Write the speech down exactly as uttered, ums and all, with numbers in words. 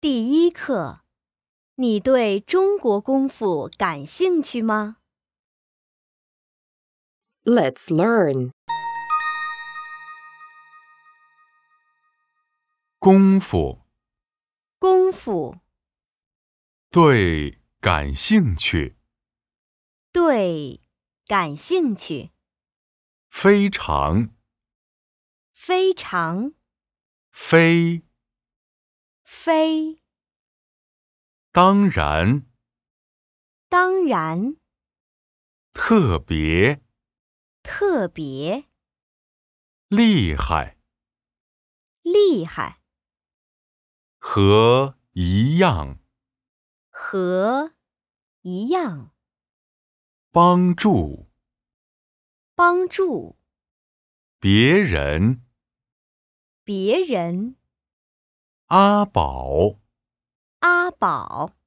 第一课，你对中国功夫感兴趣吗？ Let's learn. 功夫， 功夫， 对，感兴趣， 对，感兴趣， 非常， 非常， 非， 非， 当然， 当然， 特别， 特别， 厉害， 厉害， 和一样， 和一样， 帮助帮助别人， 别人， 阿宝。 阿宝。